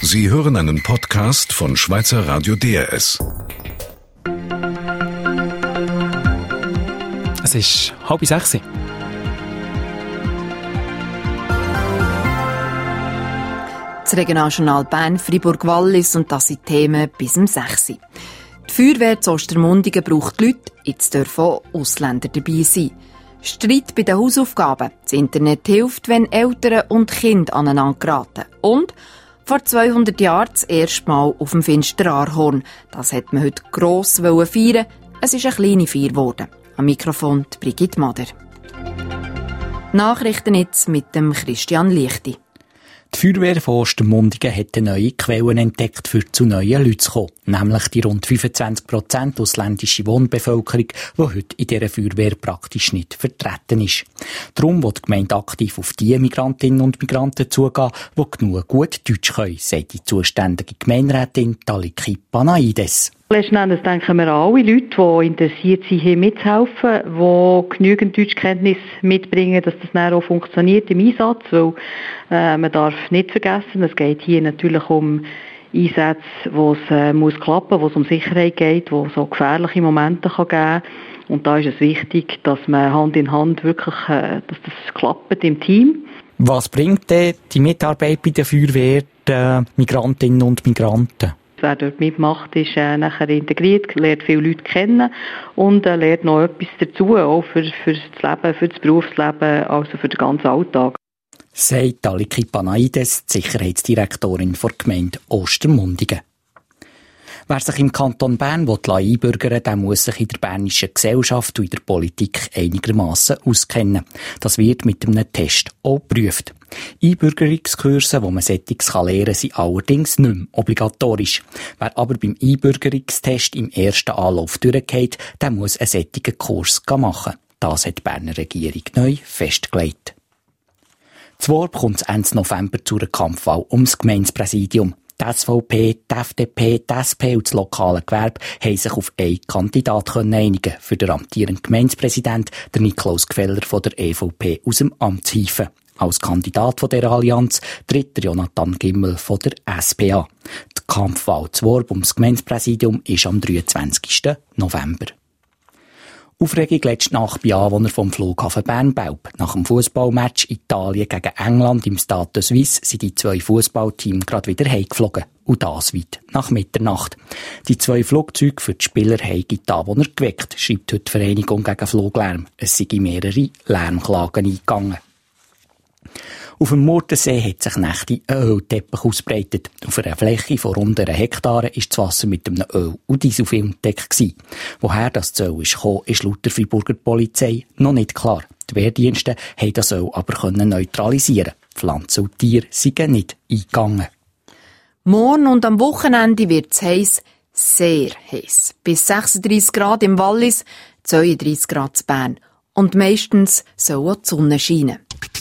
Sie hören einen Podcast von Schweizer Radio DRS. Es ist 5:30. Das Regionaljournal Bern, Fribourg-Wallis, und das sind Themen bis um 6 Uhr. Die Feuerwehr zu Ostermundigen braucht Leute, jetzt dürfen auch Ausländer dabei sein. Streit bei den Hausaufgaben. Das Internet hilft, wenn Eltern und Kinder aneinander geraten. Und vor 200 Jahren das erste Mal auf dem Finsteraarhorn. Das hat man heute gross feiern. Es ist eine kleine Feier geworden. Am Mikrofon die Brigitte Mader. Nachrichten jetzt mit dem Christian Lichti. Die Feuerwehr von Ostermundigen hat neue Quellen entdeckt, für zu neuen Leuten zu kommen. Nämlich die rund 25% ausländische Wohnbevölkerung, die heute in dieser Feuerwehr praktisch nicht vertreten ist. Darum will die Gemeinde aktiv auf die Migrantinnen und Migranten zugehen, die genug gut Deutsch können, sagt die zuständige Gemeinderätin Taliki Panaides. Letzten Endes denken wir an alle Leute, die interessiert sind, hier mitzuhelfen, die genügend Deutschkenntnis mitbringen, dass das dann auch funktioniert im Einsatz, weil man darf nicht vergessen, es geht hier natürlich um Einsätze, wo es muss klappen, wo es um Sicherheit geht, wo es so gefährliche Momente kann geben. Und da ist es wichtig, dass man Hand in Hand wirklich, dass das klappt im Team. Was bringt denn die Mitarbeit bei der Feuerwehr den Migrantinnen und Migranten? Wer dort mitmacht, ist nachher integriert, lernt viele Leute kennen und lernt noch etwas dazu, auch für das Leben, für das Berufsleben, also für den ganzen Alltag. Sagt Taliki Panaides, die Sicherheitsdirektorin der Gemeinde Ostermundigen. Wer sich im Kanton Bern einbürgern will, der muss sich in der bernischen Gesellschaft und in der Politik einigermassen auskennen. Das wird mit einem Test auch geprüft. Einbürgerungskurse, wo man solches lernen kann, sind allerdings nicht mehr obligatorisch. Wer aber beim Einbürgerungstest im ersten Anlauf durchgeht, der muss einen solchen Kurs machen. Das hat die Berner Regierung neu festgelegt. Zwar kommt es Ende November zu einer Kampfwahl ums Gemeindepräsidium. Die SVP, die FDP, die SP und das lokale Gewerbe haben sich auf einen Kandidat einigen, für den amtierenden Gemeindepräsidenten, der Niklaus Gfeller von der EVP, aus dem Amt zu hieven. Als Kandidat von dieser Allianz tritt Jonathan Gimmel von der SPA. Die Kampfwahl zu Worb ums Gemeindepräsidium ist am 23. November. Aufregung letzte Nacht bei Anwohnern vom Flughafen Bern-Belp. Nach dem Fußballmatch Italien gegen England im Stade de Suisse sind die 2 Fußballteams gerade wieder heimgeflogen. Und das weit nach Mitternacht. Die 2 Flugzeuge für die Spieler haben die Anwohner geweckt, schreibt heute die Vereinigung gegen Fluglärm. Es sind mehrere Lärmklagen eingegangen. Auf dem Murtensee hat sich nächtig ein Ölteppich ausbreitet. Auf einer Fläche von rund 1 Hektare war das Wasser mit einem Öl- und Dieselfilm gedeckt. Woher das Öl kam, ist laut der Friburger Polizei noch nicht klar. Die Wehrdienste haben das Öl aber neutralisieren. Pflanzen und Tiere sind nicht eingegangen. Morgen und am Wochenende wird es heiß, sehr heiß. Bis 36 Grad im Wallis, 32 Grad in Bern. Und meistens soll auch die Sonne scheinen.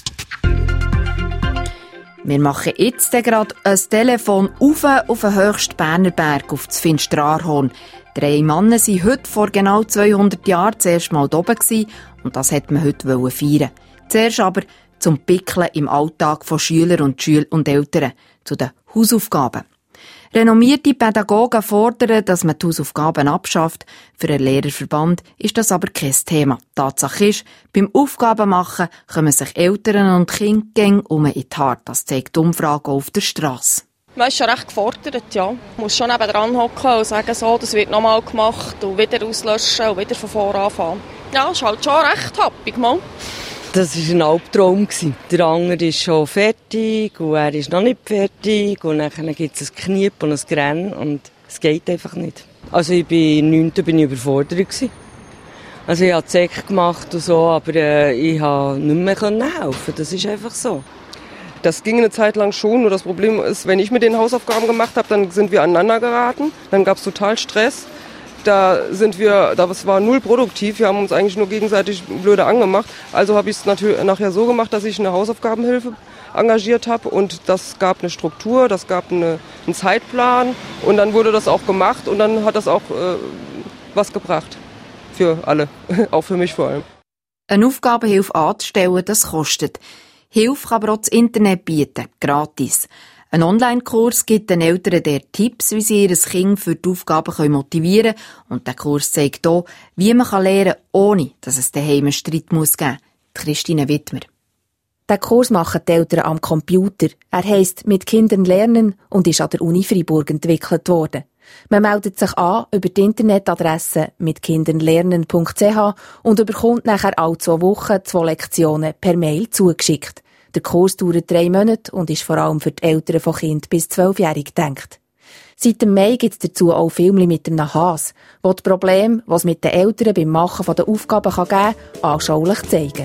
Wir machen jetzt gerade ein Telefon auf den höchsten Berner Berg, auf das Finsteraarhorn. 3 Männer waren heute vor genau 200 Jahren das erste Mal oben und das wollte man heute feiern. Zuerst aber zum Pickeln im Alltag von Schülern und Eltern, zu den Hausaufgaben. Renommierte Pädagogen fordern, dass man die Hausaufgaben abschafft. Für einen Lehrerverband ist das aber kein Thema. Tatsache ist, beim Aufgabenmachen kommen sich Eltern und Kinder gäng in die Haare. Das zeigt die Umfrage auf der Strasse. Man ist schon recht gefordert, ja. Man muss schon nebendran hocken und sagen, so, das wird nochmal gemacht und wieder auslöschen und wieder von vorne anfangen. Ja, ist halt schon recht happig, mal. Das war ein Albtraum. Der andere ist schon fertig und er ist noch nicht fertig. Und dann gibt es ein Kniep und ein Grennen und es geht einfach nicht. Also ich bin 9. überfordert. Also ich habe die Sek gemacht und so, aber ich konnte nicht mehr helfen. Das ist einfach so. Das ging eine Zeit lang schon, nur das Problem ist, wenn ich mit den Hausaufgaben gemacht habe, dann sind wir aneinander geraten. Dann gab es total Stress. Das war null produktiv. Wir haben uns eigentlich nur gegenseitig blöde angemacht. Also habe ich es nachher so gemacht, dass ich eine Hausaufgabenhilfe engagiert habe und das gab eine Struktur, das gab einen Zeitplan und dann wurde das auch gemacht und dann hat das auch was gebracht. Für alle, auch für mich vor allem. Eine Aufgabenhilfe anzustellen, das kostet. Hilfe kann aber auch das Internet bieten, gratis. Ein Online-Kurs gibt den Eltern der Tipps, wie sie ihr Kind für die Aufgaben motivieren können. Und der Kurs zeigt auch, wie man lernen kann, ohne dass es daheim einen Streit geben muss. Christine Wittmer. Den Kurs machen die Eltern am Computer. Er heisst «Mit Kindern lernen» und ist an der Uni Freiburg entwickelt worden. Man meldet sich an über die Internetadresse mitkindernlernen.ch und bekommt nachher alle 2 Wochen 2 Lektionen per Mail zugeschickt. Der Kurs dauert 3 Monate und ist vor allem für die Eltern von Kind bis 12-jährig gedacht. Seit dem Mai gibt es dazu auch Filme mit einem Hase, die die Probleme, die es mit den Eltern beim Machen der Aufgaben geben kann, anschaulich zeigen.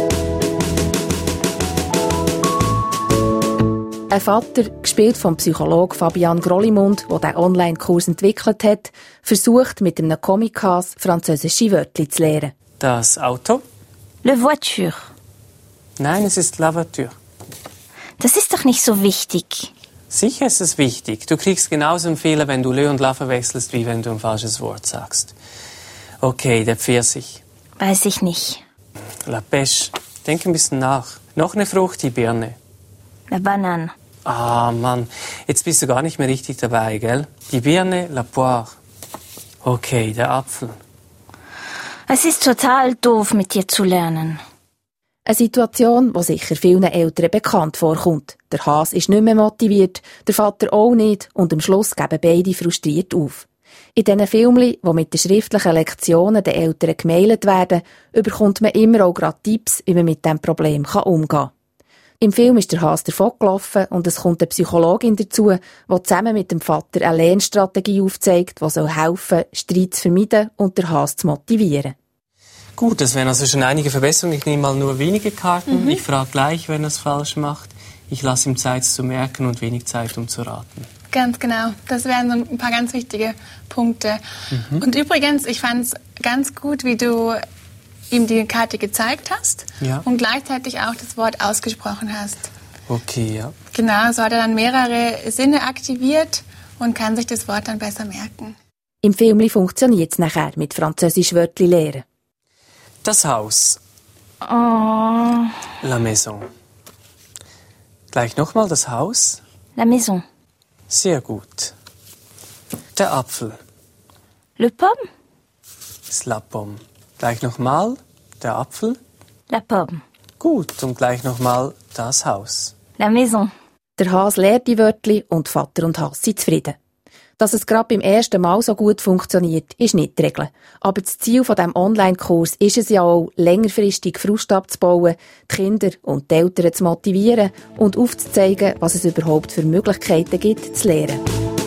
Ein Vater, gespielt vom Psychologen Fabian Grollimund, der diesen Online-Kurs entwickelt hat, versucht mit einem Comic-Hase französische Wörter zu lernen. Das Auto? Le voiture. Nein, es ist la voiture. Das ist doch nicht so wichtig. Sicher ist es wichtig. Du kriegst genauso einen Fehler, wenn du le und la verwechselst, wie wenn du ein falsches Wort sagst. Okay, der Pfirsich. Weiß ich nicht. La pêche. Denk ein bisschen nach. Noch eine Frucht, die Birne. La banane. Ah, Mann. Jetzt bist du gar nicht mehr richtig dabei, gell? Die Birne, la poire. Okay, der Apfel. Es ist total doof, mit dir zu lernen. Eine Situation, die sicher vielen Eltern bekannt vorkommt. Der Hase ist nicht mehr motiviert, der Vater auch nicht und am Schluss geben beide frustriert auf. In diesen Filmen, die mit den schriftlichen Lektionen den Eltern gemailt werden, bekommt man immer auch gerade Tipps, wie man mit diesem Problem umgehen kann. Im Film ist der Hase davongelaufen und es kommt eine Psychologin dazu, die zusammen mit dem Vater eine Lernstrategie aufzeigt, die helfen soll, Streit zu vermeiden und den Hase zu motivieren. Gut, das wären also schon einige Verbesserungen. Ich nehme mal nur wenige Karten. Ich frage gleich, wenn er es falsch macht. Ich lasse ihm Zeit zu merken und wenig Zeit, um zu raten. Ganz genau. Das wären so ein paar ganz wichtige Punkte. Und übrigens, ich fand es ganz gut, wie du ihm die Karte gezeigt hast und gleichzeitig auch das Wort ausgesprochen hast. Okay, ja. Genau, so hat er dann mehrere Sinne aktiviert und kann sich das Wort dann besser merken. Im Film funktioniert es nachher mit Französisch Wörtli lernen. Das Haus. Oh. La maison. Gleich nochmal das Haus. La maison. Sehr gut. Der Apfel. Le pomme. Das la pomme. Gleich nochmal der Apfel. La pomme. Gut, und gleich nochmal das Haus. La maison. Der Hase lernt die Wörtli und Vater und Hase sind zufrieden. Dass es gerade beim ersten Mal so gut funktioniert, ist nicht die Regel. Aber das Ziel von diesem Online-Kurs ist es ja auch, längerfristig Frust abzubauen, die Kinder und die Eltern zu motivieren und aufzuzeigen, was es überhaupt für Möglichkeiten gibt, zu lernen.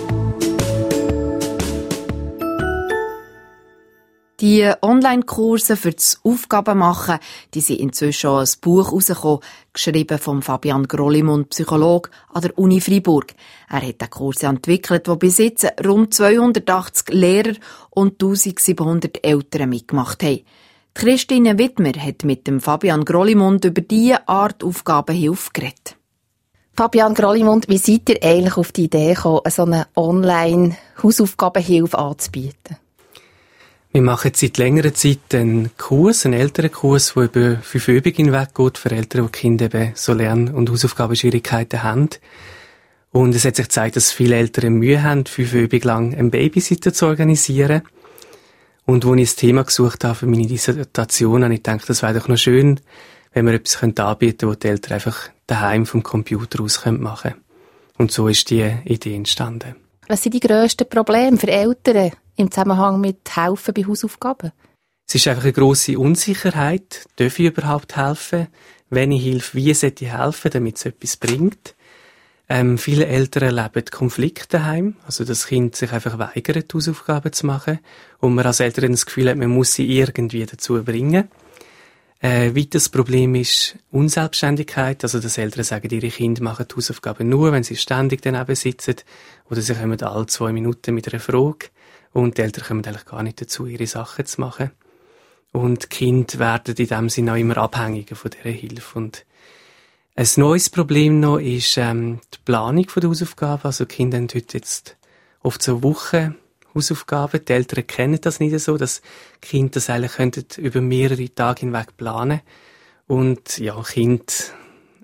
Die Online-Kurse für das Aufgabenmachen, die sind inzwischen schon als Buch rausgekommen, geschrieben von Fabian Grollimund, Psychologe an der Uni Freiburg. Er hat den Kurs entwickelt, wo bis jetzt rund 280 Lehrer und 1700 Eltern mitgemacht haben. Christine Wittmer hat mit dem Fabian Grollimund über diese Art Aufgabenhilfe geredet. Fabian Grollimund, wie seid ihr eigentlich auf die Idee gekommen, so eine Online-Hausaufgabenhilfe anzubieten? Wir machen seit längerer Zeit einen Kurs, einen älteren Kurs, der über 5 Übungen hinweg geht, für Eltern, die Kinder eben so Lern- und Hausaufgabenschwierigkeiten haben. Und es hat sich gezeigt, dass viele Eltern Mühe haben, 5 Übungen lang einen Babysitter zu organisieren. Und als ich das Thema gesucht habe für meine Dissertation, habe ich gedacht, das wäre doch noch schön, wenn wir etwas anbieten könnten, wo die Eltern einfach daheim vom Computer aus machen können. Und so ist die Idee entstanden. Was sind die grössten Probleme für Eltern im Zusammenhang mit Helfen bei Hausaufgaben? Es ist einfach eine grosse Unsicherheit. Darf ich überhaupt helfen? Wenn ich helfe, wie sollte ich helfen, damit es etwas bringt? Viele Eltern erleben Konflikte daheim. Also das Kind sich einfach weigert, Hausaufgaben zu machen. Und man als Eltern das Gefühl hat, man muss sie irgendwie dazu bringen. Weiteres Problem ist Unselbstständigkeit. Also dass Eltern sagen, ihre Kinder machen die Hausaufgaben nur, wenn sie ständig daneben sitzen. Oder sie kommen alle 2 Minuten mit einer Frage. Und die Eltern kommen eigentlich gar nicht dazu, ihre Sachen zu machen. Und die Kinder werden in dem Sinne auch immer abhängiger von dieser Hilfe. Und ein neues Problem noch ist die Planung der Hausaufgaben. Also die Kinder haben heute jetzt oft so Wochen Hausaufgaben. Die Eltern kennen das nicht so, dass die Kinder das eigentlich über mehrere Tage hinweg planen. Und ja, Kinder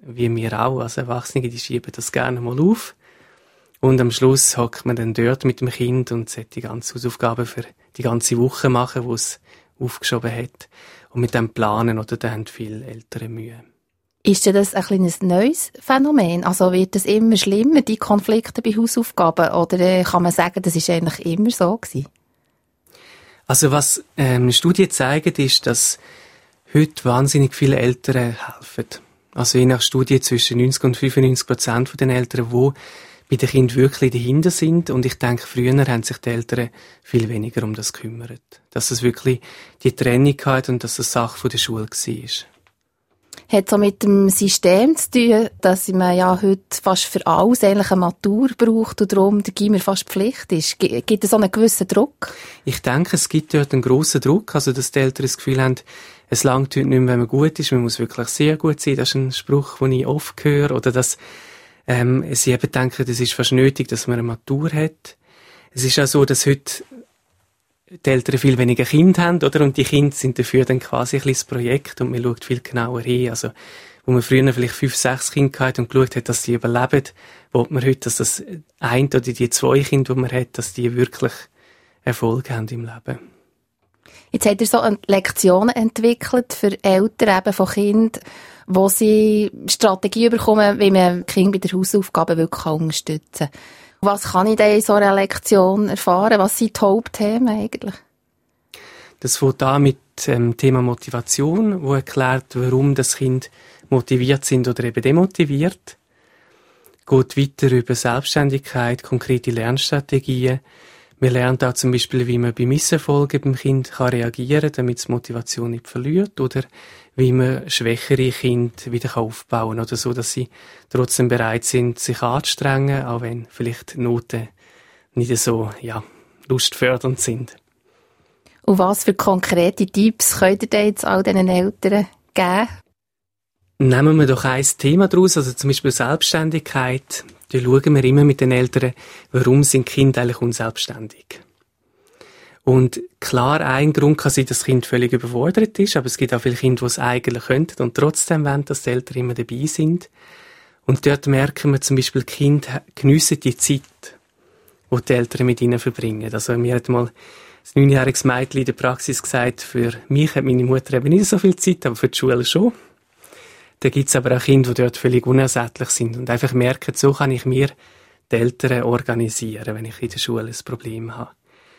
wie wir auch. Also Erwachsene, die schieben das gerne mal auf. Und am Schluss hockt man dann dort mit dem Kind und sollte die ganze Hausaufgaben für die ganze Woche machen, wo es aufgeschoben hat. Und mit dem Planen, oder, da haben viele Eltern Mühe. Ist das ein kleines neues Phänomen? Also wird es immer schlimmer, die Konflikte bei Hausaufgaben? Oder kann man sagen, das ist eigentlich immer so gewesen? Also was Studien zeigen, ist, dass heute wahnsinnig viele Eltern helfen. Also je nach Studie zwischen 90 und 95% von den Eltern, die bei den Kindern wirklich dahinter sind. Und ich denke, früher haben sich die Eltern viel weniger um das gekümmert. Dass es wirklich die Trennung hat und dass es Sache von der Schule war. Hat so mit dem System zu tun, dass man ja heute fast für alles eigentlich eine Matur braucht und darum der Gymnasium fast Pflicht ist? Gibt es so einen gewissen Druck? Ich denke, es gibt dort einen grossen Druck, also dass die Eltern das Gefühl haben, es langt heute nicht mehr, wenn man gut ist, man muss wirklich sehr gut sein. Das ist ein Spruch, den ich oft höre. Oder dass sie eben denken, es ist fast nötig, dass man eine Matur hat. Es ist auch so, dass heute die Eltern viel weniger Kinder haben, oder? Und die Kinder sind dafür dann quasi ein bisschen das Projekt und man schaut viel genauer hin. Also, wo man früher vielleicht 5, 6 Kinder hatte und geschaut hat, dass sie überleben, will man heute, dass das eine oder die 2 Kinder, die man hat, dass die wirklich Erfolg haben im Leben. Jetzt habt ihr so Lektionen entwickelt für Eltern eben von Kindern, wo sie Strategie bekommen, wie man Kinder bei der Hausaufgabe wirklich unterstützen kann. Was kann ich denn in so einer Lektion erfahren? Was sind die Hauptthemen eigentlich? Das fängt an mit dem Thema Motivation, wo erklärt, warum das Kind motiviert sind oder eben demotiviert. Geht weiter über Selbstständigkeit, konkrete Lernstrategien. Man lernt auch zum Beispiel, wie man bei Misserfolgen beim Kind reagieren kann, damit es Motivation nicht verliert, oder wie man schwächere Kinder wieder aufbauen kann, oder so, dass sie trotzdem bereit sind, sich anzustrengen, auch wenn vielleicht Noten nicht so, lustfördernd sind. Und was für konkrete Tipps könnt ihr denn jetzt all diesen Eltern geben? Nehmen wir doch ein Thema daraus, also zum Beispiel Selbstständigkeit. Da schauen wir immer mit den Eltern, warum sind Kinder eigentlich unselbstständig. Und klar, ein Grund kann sein, dass das Kind völlig überfordert ist, aber es gibt auch viele Kinder, die es eigentlich könnten und trotzdem wollen, dass die Eltern immer dabei sind. Und dort merken wir zum Beispiel, die Kinder geniessen die Zeit, die die Eltern mit ihnen verbringen. Also mir hat mal ein 9-jähriges Mädchen in der Praxis gesagt, für mich hat meine Mutter eben nicht so viel Zeit, aber für die Schule schon. Da gibt es aber auch Kinder, die dort völlig unersättlich sind und einfach merken, so kann ich mir die Eltern organisieren, wenn ich in der Schule ein Problem habe.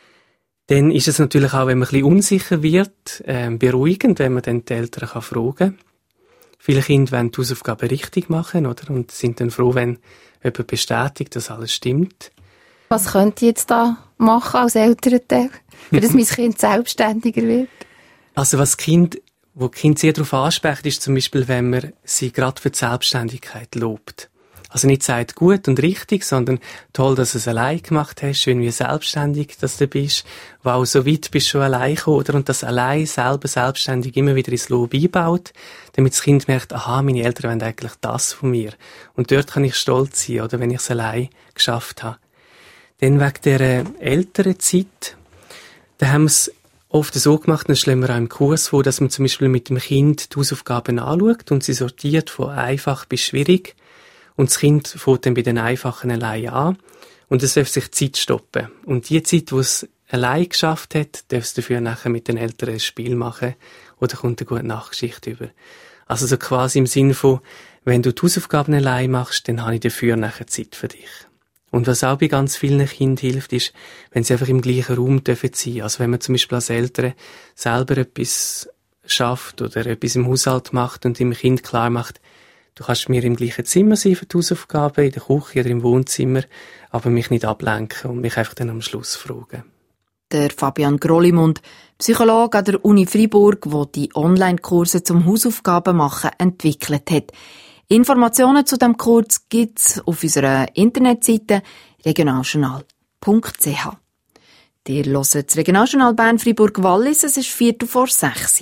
Dann ist es natürlich auch, wenn man ein bisschen unsicher wird, beruhigend, wenn man dann die Eltern fragen kann. Viele Kinder wollen die Hausaufgaben richtig machen, oder? Und sind dann froh, wenn jemand bestätigt, dass alles stimmt. Was könnt ihr jetzt da machen als Elternteil, dass mein Kind selbstständiger wird? Also was wo die Kinder sehr darauf ansprechen, ist zum Beispiel, wenn man sie gerade für die Selbstständigkeit lobt. Also nicht sagt gut und richtig, sondern toll, dass du es allein gemacht hast, schön wie selbstständig, dass du bist. Wow, so weit bist du schon allein gekommen, oder? Und das allein selber selbstständig immer wieder ins Lob einbaut, damit das Kind merkt, aha, meine Eltern wollen eigentlich das von mir. Und dort kann ich stolz sein, oder? Wenn ich es allein geschafft habe. Dann wegen der älteren Zeit, da haben wir es oft so gemacht, das stellen wir auch im Kurs vor, dass man zum Beispiel mit dem Kind die Hausaufgaben anschaut und sie sortiert von einfach bis schwierig. Und das Kind fängt dann bei den Einfachen allein an. Und es darf sich Zeit stoppen. Und die Zeit, die es allein geschafft hat, darf es dafür nachher mit den Eltern ein Spiel machen oder kommt eine gute Nachgeschichte über. Also so quasi im Sinn von, wenn du die Hausaufgaben allein machst, dann habe ich dafür nachher Zeit für dich. Und was auch bei ganz vielen Kindern hilft, ist, wenn sie einfach im gleichen Raum dürfen sein. Also wenn man zum Beispiel als Eltern selber etwas schafft oder etwas im Haushalt macht und dem Kind klar macht, du kannst mir im gleichen Zimmer sein für die Hausaufgaben, in der Küche oder im Wohnzimmer, aber mich nicht ablenken und mich einfach dann am Schluss fragen. Der Fabian Grollimund, Psychologe an der Uni Freiburg, der die Online-Kurse zum Hausaufgaben machen entwickelt hat. Informationen zu diesem Kurs gibt es auf unserer Internetseite regionaljournal.ch. Ihr hört das Regionaljournal Bern Freiburg-Wallis, es ist 5:45.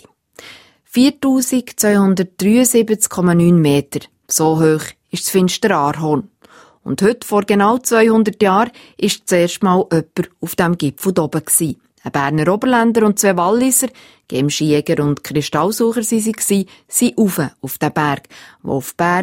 4273,9 Meter. So hoch ist das finstere Aarhorn. Und heute, vor genau 200 Jahren, war das erste Mal jemand auf diesem Gipfel oben. Ein Berner Oberländer und 2 Walliser, Gemsjäger und Kristallsucher waren auf den Berg, der auf Berner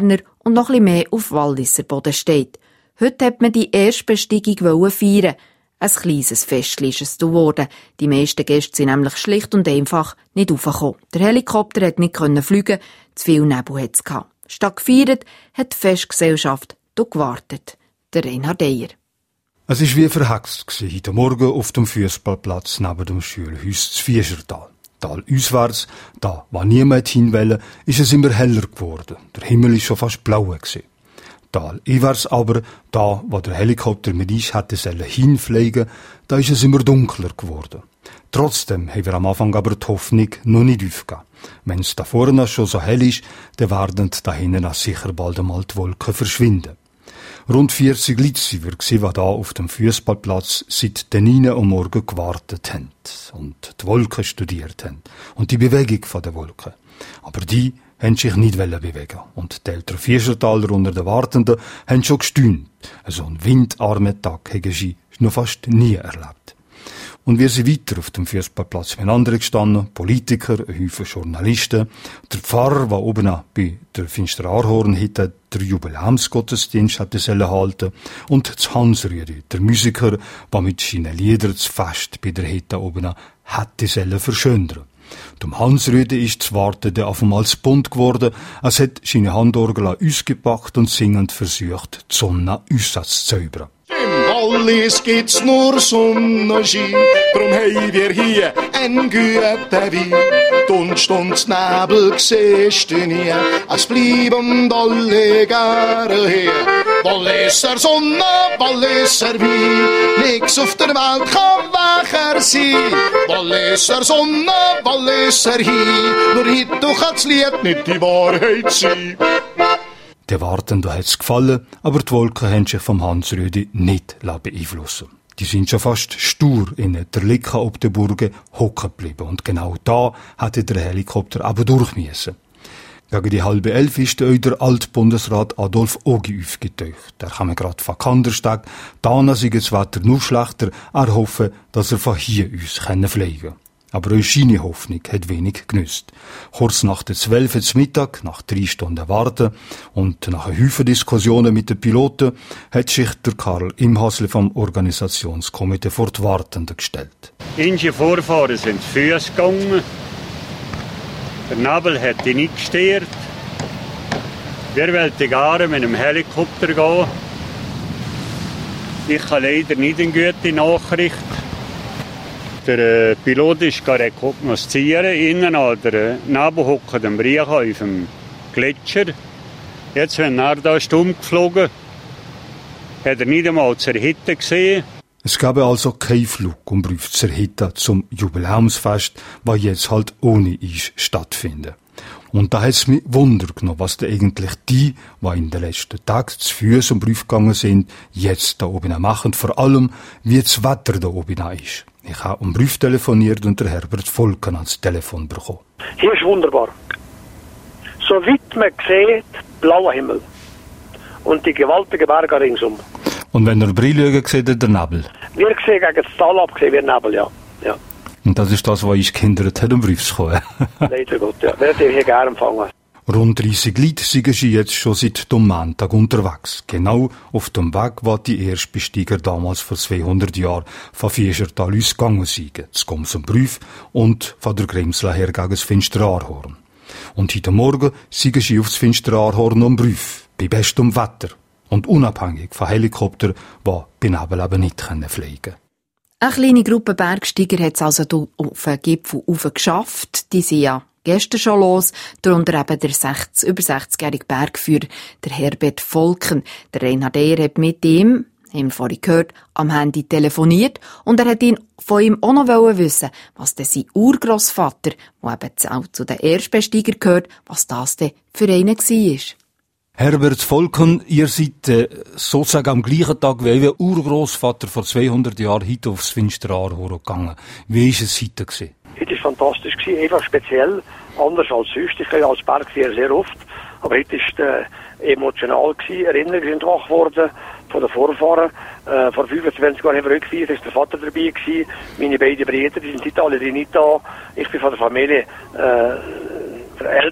und noch ein bisschen mehr auf Walliser Boden steht. Heute hat man die erste Besteigung feiern. Ein kleines Festchen ist es geworden. Die meisten Gäste sind nämlich schlicht und einfach nicht raufgekommen. Der Helikopter hat nicht fliegen, zu viel Nebel hat es gehabt. Statt gefeiert hat die Festgesellschaft gewartet. Der Reinhard Eyer. Es war wie verhext heute Morgen auf dem Fußballplatz neben dem Schulhaus zu Vieschertal. Talauswärts, da wo niemand hin wollte, ist es immer heller geworden. Der Himmel ist schon fast blau gewesen. Taleinwärts aber, da wo der Helikopter mit uns hätte hinfliegen, da ist es immer dunkler geworden. Trotzdem haben wir am Anfang aber die Hoffnung noch nicht aufgegeben. Wenn es da vorne schon so hell ist, dann werden da hinten auch sicher bald einmal die Wolken verschwinden. Rund 40 Leute waren wir, die da auf dem Fußballplatz seit den 9 Uhr am Morgen gewartet haben und die Wolken studiert haben und die Bewegung der Wolken. Aber die haben sich nicht bewegen. Und die älteren Vieschertaler unter den Wartenden haben schon gestaunt. So einen windarmen Tag haben sie noch fast nie erlebt. Und wir sind weiter auf dem Fußballplatz mit anderen gestanden, Politiker, ein Haufen Journalisten, der Pfarrer, der oben bei der Finsteraarhorn heute der Jubiläumsgottesdienst hatte halten, und das Hansrüdi, der Musiker, der mit seinen Liedern das Fest bei der Hitte oben hatte verschönern. Dem Hansrüdi ist das Warten auf einmal zu bunt geworden, als hat seine Handorgel an uns gepackt und singend versucht, die Sonne uns zu zaubern. Im Wallis gibt's nur Sonnenschein, drum haben wir hier einen guten Wein. Dunst und Nebel siehst du nie, es bleiben alle gerne hier. Walliser Sonne, Walliser Wein, nix auf der Welt kann wacher sein. Walliser Sonne, Walliser Wein, nur heute kann das Lied nicht die Wahrheit sein. Den Wartenden hat's gefallen, aber die Wolken haben sich vom Hansrüdi nicht beeinflussen. Die sind schon fast stur in der Licke ob der Burgen hocken geblieben. Und genau da hätte der Helikopter aber durch müssen. Gegen die 10:30 ist der Altbundesrat Adolf Ogi aufgetaucht. Er kam gerade von Kandersteg. Da sei das Wetter nur schlechter. Er hoffe, dass er von hier aus fliegen kann. Aber auch seine Hoffnung hat wenig genützt. Kurz nach der 12 Uhr Mittag, nach 3 Stunden Warten und nach einer Haufen Diskussionen mit den Piloten, hat sich der Karl Imhasli vom Organisationskomitee vor die Wartenden gestellt. Unsere Vorfahren sind zu Fuss gegangen. Der Nebel hat ihn nicht gestört. Wir wollten gerne mit einem Helikopter gehen. Ich habe leider nicht eine gute Nachricht. Der Pilot ist rekognoszieren. Innen an der Nebel hockt ein Brief auf dem Gletscher. Jetzt, wenn er da stumm geflogen, hat er nicht einmal zur Hitte gesehen. Es gab also keinen Flug um Brief zur Hitte zum Jubiläumsfest, was jetzt halt ohne Eis stattfindet. Und da hat es mich Wunder genommen, was da eigentlich die in den letzten Tagen zu Fuss um Brief gegangen sind, jetzt da oben machen. Vor allem, wie das Wetter da oben ist. Ich habe um Brief telefoniert und der Herbert Volken ans Telefon bekommen. Hier ist wunderbar. So weit man sieht, blauer Himmel. Und die gewaltigen Berge ringsum. Und wenn ihr Brille schaut, seht ihr den Nebel? Wir sehen gegen das Tal ab, sehen wir Nebel, ja. Und das ist das, was uns gehindert hat, um Brief zu kommen. Leider Gott, ja. Wir hätten hier gerne empfangen. Rund 30 Leute sind jetzt schon seit dem Montag unterwegs. Genau auf dem Weg, wo die Erstbesteiger damals vor 200 Jahren von Vieschertal ausgegangen sind. Zu Gomsenbrüf und von der Grimsla her gegen das Finsteraarhorn. Und heute Morgen sind sie aufs Finsteraarhorn und Brüf, bei bestem Wetter. Und unabhängig von Helikoptern, die bei Nebel eben nicht fliegen können. Eine kleine Gruppe Bergsteiger hat es also auf den Gipfel geschafft. Die sind ja gestern schon los, darunter eben der über 60-jährige Bergführer, der Herbert Volken. Der Reinhard Eyer hat mit ihm, haben wir vorhin gehört, am Handy telefoniert und er hat von ihm auch noch wissen, was denn sein Urgroßvater, der eben auch zu den Erstbesteigern gehört, was das denn für einen war. Herbert Volken, ihr seid sozusagen am gleichen Tag wie Ihr Urgroßvater vor 200 Jahren heute aufs Finsteraarhorn gegangen. Wie war es heute gewesen? Heute war es fantastisch, einfach speziell, anders als sonst. Ich gehe als Bergführer sehr oft, aber heute war es emotional gewesen. Erinnerungen sind wach geworden von den Vorfahren. Vor 25 Jahren haben wir rückgefeiert, ist der Vater dabei gewesen. Meine beiden Brüder, die sind heute alle nicht da. Ich bin von der Familie älter.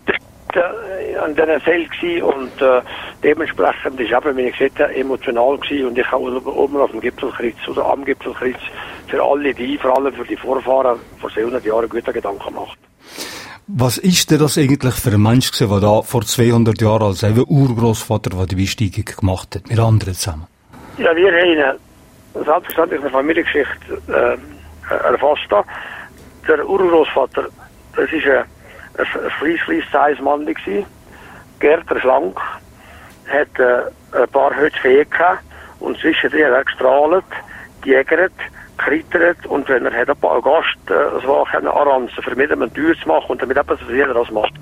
an diesen Zelt gewesen und dementsprechend ist eben, wie ich gesagt habe, emotional gewesen und ich habe oben auf dem Gipfelkreuz oder am Gipfelkreuz für alle vor allem für die Vorfahren vor 700 Jahren gute Gedanken gemacht. Was ist denn das eigentlich für ein Mensch gewesen, der da vor 200 Jahren als eben Urgroßvater die Besteigung gemacht hat, mit anderen zusammen? Ja, wir haben selbstverständlich eine Familiengeschichte erfasst. Der Urgroßvater, das ist ein fleiss Mann gewesen, Gärtner schlank, hat ein paar Hütte Vieh gehabt und zwischendrin hat er gestrahlt, gejägert, gekrittert und wenn er hat ein paar Gast, das war keine Aranzen, für mit ihm eine Tür zu machen und damit etwas, was jeder das macht.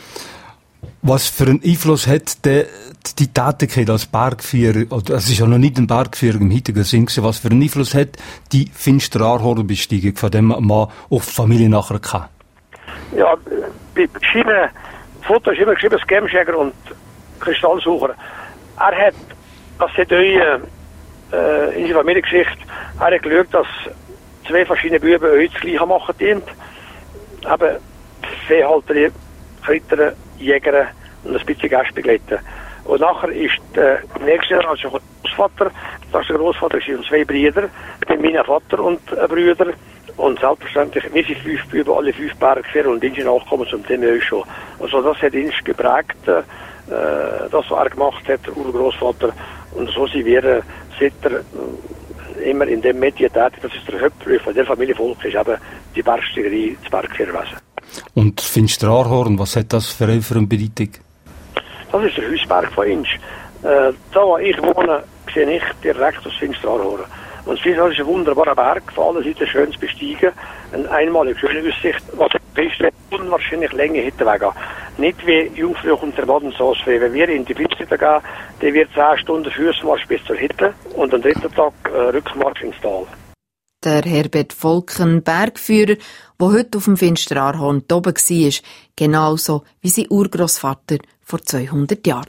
Was für einen Einfluss hat die Tätigkeit als Bergführer, oder es ist ja noch nicht ein Bergführer im heutigen Sinn gewesen, was für einen Einfluss hat die Finsteraarhornbesteigung, von dem man auf die Familie nachher kann? Ja, bei verschiedenen Fotos ist immer geschrieben, Scamjäger und Kristallsucher. Er hat, das hat in seiner Familiengeschichte, er hat geschaut, dass zwei verschiedene Buben euch das Gleiche machen dient. Eben Viehhalter, Kritter, Jäger und ein bisschen Gäste begleiten. Und nachher ist der nächste Generation Großvater, das ist der Großvater und zwei Brüder, mein Vater und Brüder. Und selbstverständlich, wir sind 5 Buben, alle 5 Bergführer und sind nachgekommen zum Thema auch schon. Also das hat uns geprägt, das was er gemacht hat, der Urgroßvater. Und so sind wir seit immer in dem Medien tätig. Das ist der Hauptberuf von der Familienvolk, ist eben die Bergsteigerei, das Bergführerwesen. Und Finsteraarhorn, was hat das für eine Bedeutung? Das ist der Hausberg von uns. Da wo ich wohne, sehe ich direkt aus Finsteraarhorn. Und das Finsteraarhorn ist ein wunderbarer Berg, von allen Seiten schön zu besteigen. Eine einmalige schöne Aussicht, was ist unwahrscheinlich Länge hinten weggehen. Nicht wie Jungfrau und der Bodensaas. Wenn wir in die Piste gehen, dann wird 10 Stunden Fußmarsch bis zur Hütte und am dritten Tag Rückmarsch ins Tal. Der Herbert Volken, Bergführer, der heute auf dem Finsteraarhorn oben war, genauso wie sein Urgroßvater vor 200 Jahren.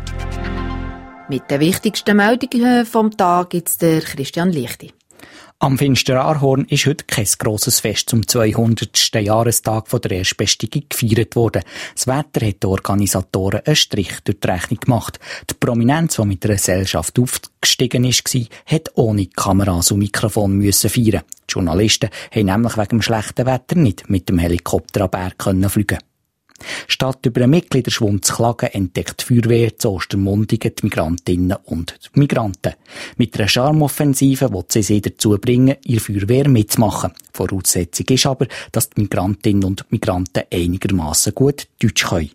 Mit den wichtigsten Meldungen vom Tag gibt's der Christian Lichti. Am Finsteraarhorn ist heute kein grosses Fest zum 200. Jahrestag von der Erstbesteigung gefeiert worden. Das Wetter hat den Organisatoren einen Strich durch die Rechnung gemacht. Die Prominenz, die mit der Gesellschaft aufgestiegen ist, hat ohne Kameras und Mikrofon müssen feiern. Die Journalisten haben nämlich wegen dem schlechten Wetter nicht mit dem Helikopter an Berg fliegen. Statt über einen Mitgliederschwund zu klagen, entdeckt die Feuerwehr zu Ostermundigen die Migrantinnen und die Migranten. Mit einer Charmeoffensive will sie dazu bringen, ihre Feuerwehr mitzumachen. Voraussetzung ist aber, dass die Migrantinnen und Migranten einigermaßen gut Deutsch können.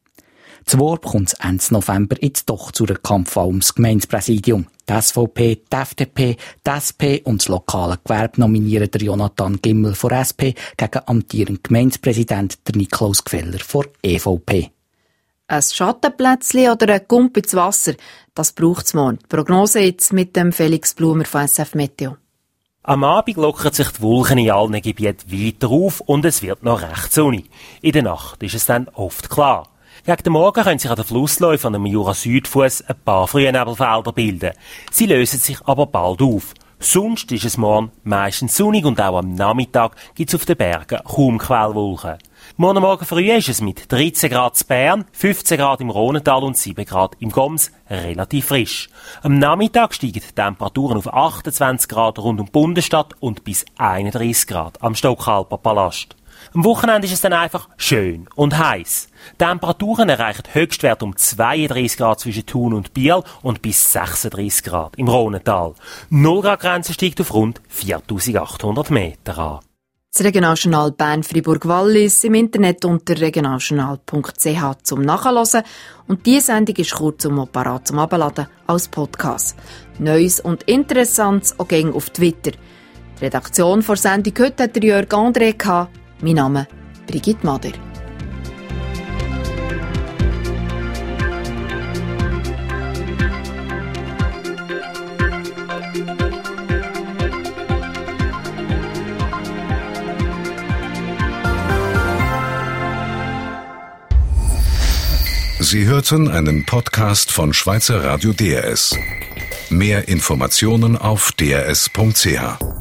Zu Worb kommt es Ende November jetzt doch zu einer Kampfwahl ums Gemeindepräsidium. Die SVP, die FDP, die SP und das lokale Gewerbe nominieren der Jonathan Gimmel von SP gegen amtierenden Gemeindepräsident der Niklaus Gfeller von EVP. Ein Schattenplätzchen oder ein Gump ins Wasser, das braucht es morgen. Die Prognose jetzt mit dem Felix Blumer von SF Meteo. Am Abend lockern sich die Wolken in allen Gebieten weiter auf und es wird noch recht sonnig. In der Nacht ist es dann oft klar. Gegen den Morgen können sich an den Flussläufen am Jura-Südfuss ein paar Frühnebelfelder bilden. Sie lösen sich aber bald auf. Sonst ist es morgen meistens sonnig und auch am Nachmittag gibt es auf den Bergen kaum Quellwolken. Morgen Morgen früh ist es mit 13 Grad in Bern, 15 Grad im Rhonental und 7 Grad im Goms relativ frisch. Am Nachmittag steigen die Temperaturen auf 28 Grad rund um die Bundesstadt und bis 31 Grad am Stockalper Palast. Am Wochenende ist es dann einfach schön und heiß. Temperaturen erreichen Höchstwert um 32 Grad zwischen Thun und Biel und bis 36 Grad im Rhonental. 0 Grad Grenze steigt auf rund 4800 Meter an. Das Regionaljournal Bern-Fribourg-Wallis im Internet unter regionaljournal.ch zum Nachhören. Und diese Sendung ist kurz und parat zum Abladen als Podcast. Neues und Interessantes auch gäng auf Twitter. Die Redaktion der Sendung heute hat Jörg André gehabt. Mein Name Brigitte Mader. Sie hörten einen Podcast von Schweizer Radio DRS. Mehr Informationen auf drs.ch.